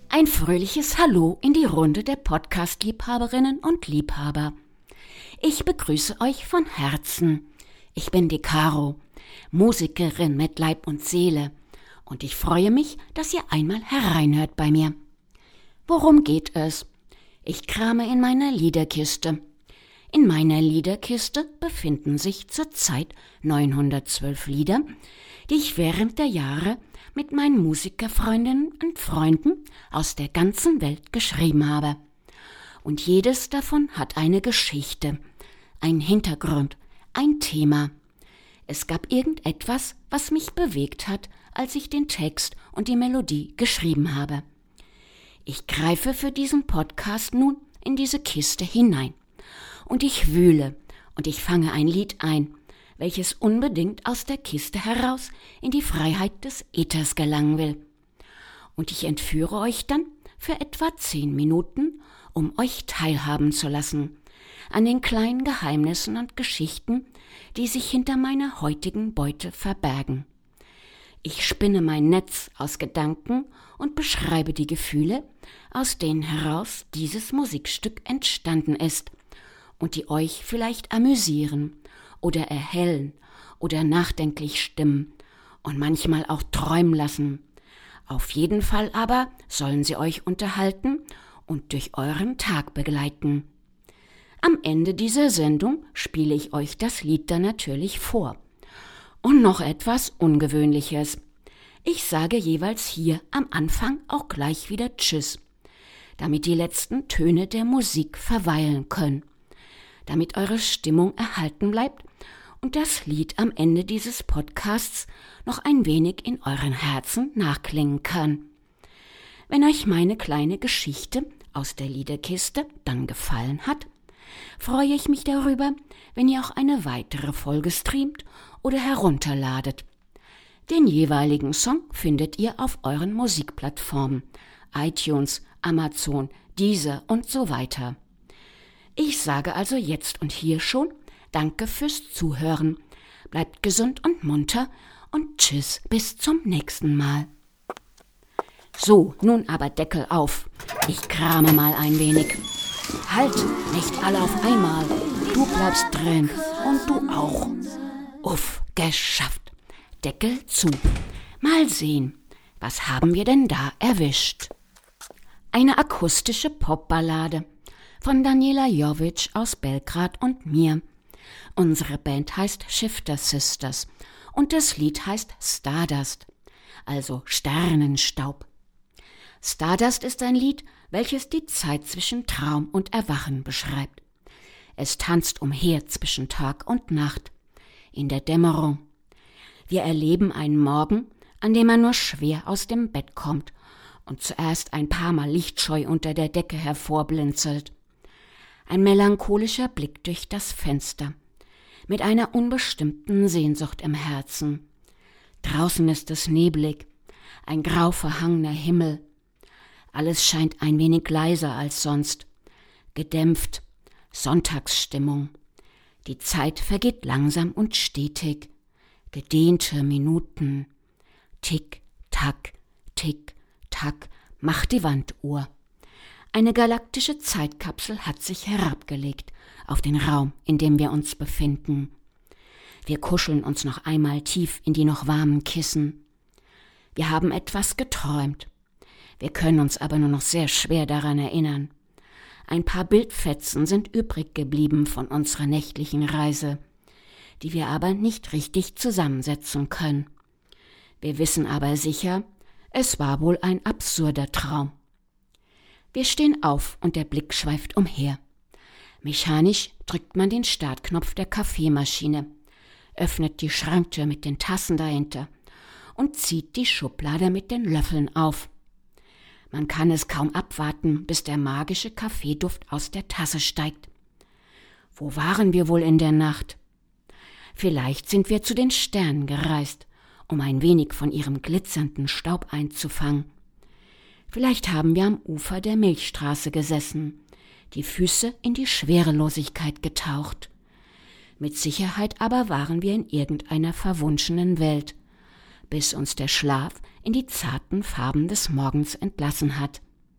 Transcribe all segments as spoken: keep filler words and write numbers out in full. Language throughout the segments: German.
Ein fröhliches Hallo in die Runde der Podcast-Liebhaberinnen und Liebhaber. Ich begrüße euch von Herzen. Ich bin die Caro, Musikerin mit Leib und Seele, und ich freue mich, dass ihr einmal hereinhört bei mir. Worum geht es? Ich krame in meiner Liederkiste. In meiner Liederkiste befinden sich zurzeit neunhundertzwölf Lieder, die ich während der Jahre mit meinen Musikerfreundinnen und Freunden aus der ganzen Welt geschrieben habe. Und jedes davon hat eine Geschichte, einen Hintergrund, ein Thema. Es gab irgendetwas, was mich bewegt hat, als ich den Text und die Melodie geschrieben habe. Ich greife für diesen Podcast nun in diese Kiste hinein. Und ich wühle und ich fange ein Lied ein, welches unbedingt aus der Kiste heraus in die Freiheit des Äthers gelangen will. Und ich entführe euch dann für etwa zehn Minuten, um euch teilhaben zu lassen an den kleinen Geheimnissen und Geschichten, die sich hinter meiner heutigen Beute verbergen. Ich spinne mein Netz aus Gedanken und beschreibe die Gefühle, aus denen heraus dieses Musikstück entstanden ist und die euch vielleicht amüsieren oder erhellen oder nachdenklich stimmen und manchmal auch träumen lassen. Auf jeden Fall aber sollen sie euch unterhalten und durch euren Tag begleiten. Am Ende dieser Sendung spiele ich euch das Lied dann natürlich vor. Und noch etwas Ungewöhnliches. Ich sage jeweils hier am Anfang auch gleich wieder Tschüss, damit die letzten Töne der Musik verweilen können, damit eure Stimmung erhalten bleibt und das Lied am Ende dieses Podcasts noch ein wenig in euren Herzen nachklingen kann. Wenn euch meine kleine Geschichte aus der Liederkiste dann gefallen hat, freue ich mich darüber, wenn ihr auch eine weitere Folge streamt oder herunterladet. Den jeweiligen Song findet ihr auf euren Musikplattformen, iTunes, Amazon, Deezer und so weiter. Ich sage also jetzt und hier schon Danke fürs Zuhören. Bleibt gesund und munter und tschüss, bis zum nächsten Mal. So, nun aber Deckel auf. Ich krame mal ein wenig. Halt, nicht alle auf einmal. Du bleibst drin und du auch. Uff, geschafft. Deckel zu. Mal sehen, was haben wir denn da erwischt? Eine akustische Popballade von Daniela Jovic aus Belgrad und mir. Unsere Band heißt Shifter Sisters und das Lied heißt Stardust, also Sternenstaub. Stardust ist ein Lied, welches die Zeit zwischen Traum und Erwachen beschreibt. Es tanzt umher zwischen Tag und Nacht, in der Dämmerung. Wir erleben einen Morgen, an dem man nur schwer aus dem Bett kommt und zuerst ein paar Mal lichtscheu unter der Decke hervorblinzelt. Ein melancholischer Blick durch das Fenster, mit einer unbestimmten Sehnsucht im Herzen. Draußen ist es neblig, ein grau verhangener Himmel. Alles scheint ein wenig leiser als sonst, gedämpft, Sonntagsstimmung. Die Zeit vergeht langsam und stetig, gedehnte Minuten. Tick, tack, tick, tack, macht die Wanduhr. Eine galaktische Zeitkapsel hat sich herabgelegt auf den Raum, in dem wir uns befinden. Wir kuscheln uns noch einmal tief in die noch warmen Kissen. Wir haben etwas geträumt. Wir können uns aber nur noch sehr schwer daran erinnern. Ein paar Bildfetzen sind übrig geblieben von unserer nächtlichen Reise, die wir aber nicht richtig zusammensetzen können. Wir wissen aber sicher, es war wohl ein absurder Traum. Wir stehen auf und der Blick schweift umher. Mechanisch drückt man den Startknopf der Kaffeemaschine, öffnet die Schranktür mit den Tassen dahinter und zieht die Schublade mit den Löffeln auf. Man kann es kaum abwarten, bis der magische Kaffeeduft aus der Tasse steigt. Wo waren wir wohl in der Nacht? Vielleicht sind wir zu den Sternen gereist, um ein wenig von ihrem glitzernden Staub einzufangen. Vielleicht haben wir am Ufer der Milchstraße gesessen, die Füße in die Schwerelosigkeit getaucht. Mit Sicherheit aber waren wir in irgendeiner verwunschenen Welt, bis uns der Schlaf in die zarten Farben des Morgens entlassen hat.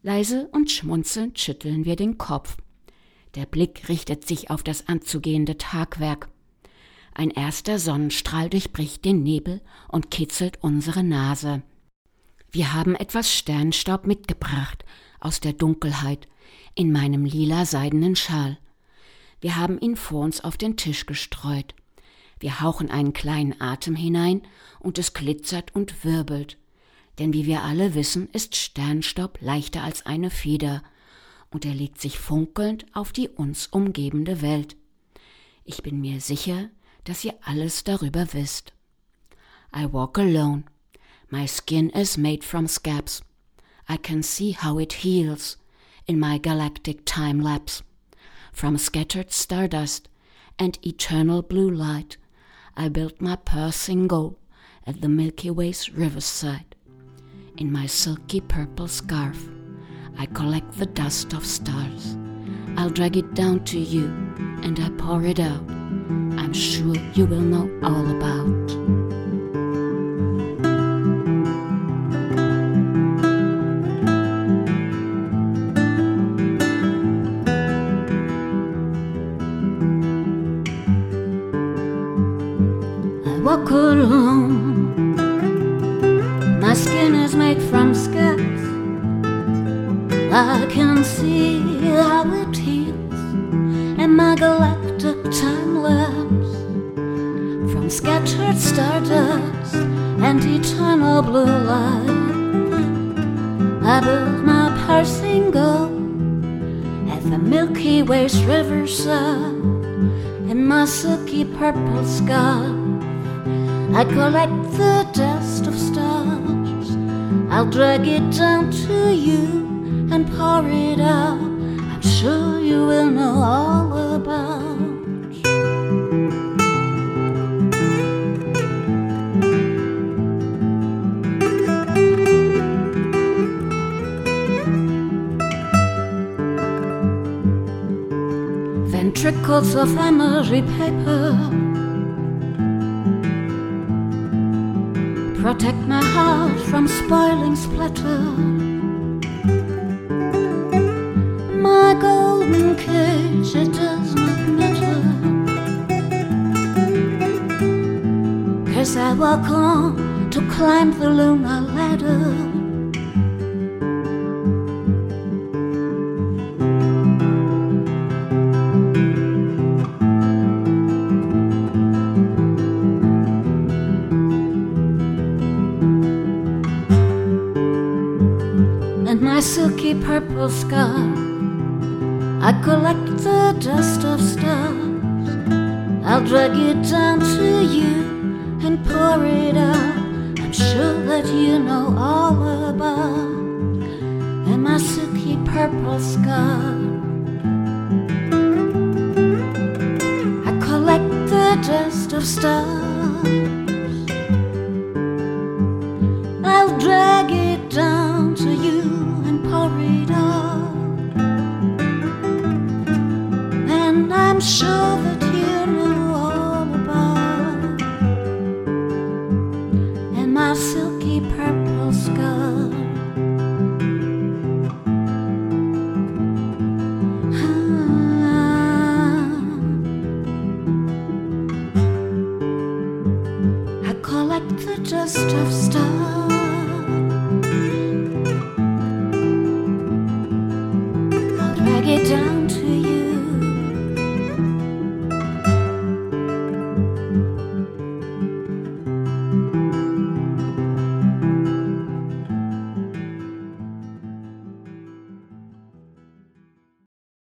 Leise und schmunzelnd schütteln wir den Kopf. Der Blick richtet sich auf das anzugehende Tagwerk. Ein erster Sonnenstrahl durchbricht den Nebel und kitzelt unsere Nase. Wir haben etwas Sternstaub mitgebracht aus der Dunkelheit in meinem lila seidenen Schal. Wir haben ihn vor uns auf den Tisch gestreut. Wir hauchen einen kleinen Atem hinein und es glitzert und wirbelt. Denn wie wir alle wissen, ist Sternstaub leichter als eine Feder und er legt sich funkelnd auf die uns umgebende Welt. Ich bin mir sicher, dass ihr alles darüber wisst. I walk alone. My skin is made from scabs. I can see how it heals in my galactic time lapse. From scattered stardust and eternal blue light, I built my pursing goal at the Milky Way's riverside. In my silky purple scarf, I collect the dust of stars. I'll drag it down to you and I pour it out. I'm sure you will know all about. I walk alone. My skin is made from scabs. I can see how it heals in my galactic time lapse. From scattered stardust and eternal blue light, I built my parsing goal at the Milky Way's riverside. In my silky purple scarf, I collect the dust of stars. I'll drag it down to you and pour it out. I'm sure you will know all about. Ventricles of emery paper protect my heart from spoiling splatter. My golden cage, it does not matter, 'cause I walk on to climb the lunar ladder. In my silky purple scarf, I collect the dust of stars. I'll drag it down to you and pour it out. I'm sure that you know all about. In my silky purple scarf, I collect the dust of stars. I'll drag it down to you and pour it out. And I'm sure that you know all about. In my silky purple scarf, I collect the dust of stars. I'll drag it down to you